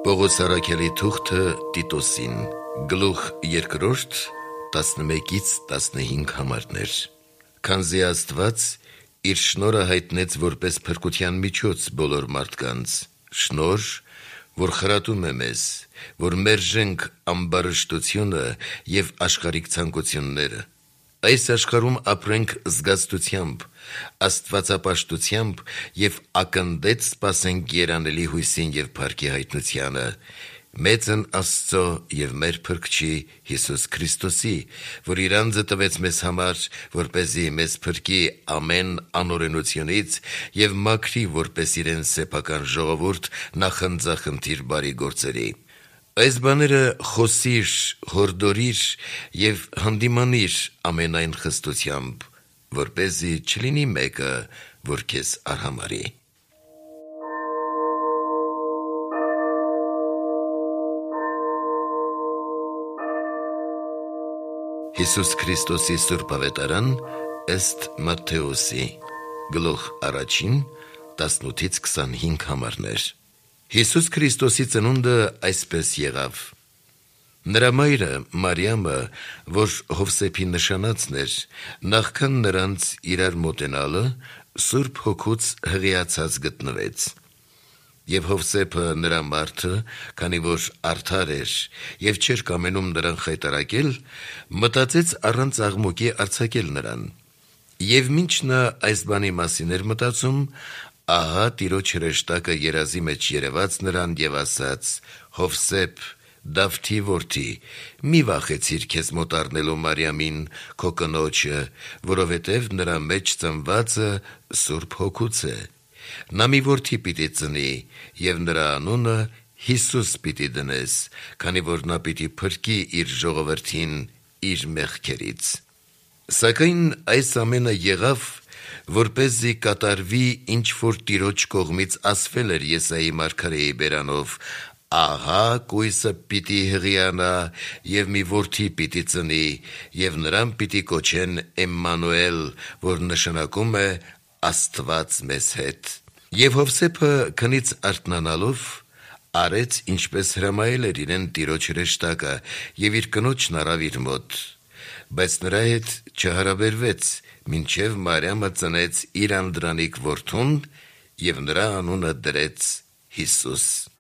Պողոս Արաքելի թուղթը Տիտոսին, գլուխ 2, 11-15 համարներ։ Քանզի Աստված իր շնորհը հայտնեց որպես փրկության միջոց բոլոր մարդկանց, շնորհ, որ խրատում է մեզ, որ մերժենք ամբարշտությունը և աշխարհիկ ցանկությունները, այս աշխարհում ապրենք զգաստությամբ, աստվածապաշտությամբ և ակնդեց սպասենք երանելի հույսին և փառքի հայտնությանը, մեծն Աստծո և մեր Փրկչի Հիսուս Քրիստոսի, որ իր անձը տվեց մեզ համար, որպեսզի մեզ փրկի ամեն անօրենությունից և մաքրի որպես իրեն սեփական ժողովուրդ նախընծախնդիր բարի գործերի։ Այս բաները խոսիր, հորդորիր և հանդիմանիր ամենայն խստությամբ, որպեսզի չլինի մեկը, որ քեզ արհամարհի։ Հիսուս Քրիստոսի Սուրբ Ավետարան ըստ Մատթեոսի, գլուխ 1, 18-25 համարներ։ Հիսուս Քրիստոսի ծնունդը այսպես եղավ. Նրա մայրը Մարիամը, որ Հովսեփի նշանածն էր, նախքան նրանց իրար մոտենալը, Սուրբ Հոգուց հղիացած գտնվեց։ Եվ Հովսեփը նրա մարդը, քանի որ արդար էր և չէր կամենում նրան խայտառակել, մտածեց առանց աղմուկի արձակել նրան։ Եվ մինչ նա այս բանի մասին էր մտածում, ահա Տիրոջ հրեշտակը երազի մեջ երևաց նրան և ասաց. «Հովսեփ, Դավթի որդի, մի վախեցիր քեզ մոտ առնելու Մարիամին, քո կնոջը, որովհետև նրա մեջ ծնվածը Սուրբ Հոգուց է։ Նա մի որդի պիտի ծնի, և նրա անունը Հիսուս պիտի դնես, քանի որ նա պիտի փրկի իր ժողովրդին իր մեղքերից»։ Սակայն այս ամենը եղավ, որպեսզի կատարվի, ինչ որ Տիրոջ կողմից ասվել էր Եսայի մարգարեի բերանով. «Ահա կույսը պիտի հղիանա և մի որդի պիտի ծնի, և նրան պիտի կոչեն Էմմանուել, որ նշանակում է Աստված մեզ հետ»։ Եվ Հովսեփը քնից արթնանալով արեց, ինչպես հրամայել էր իրեն Տիրոջ հրեշտակը, և իր կնոջն առավ իր մոտ, բայց նրա հետ չհարաբերվեց, մինչև Մարիամը ծնեց իր անդրանիկ որդուն և նրա անունը դրեց Հիսուս։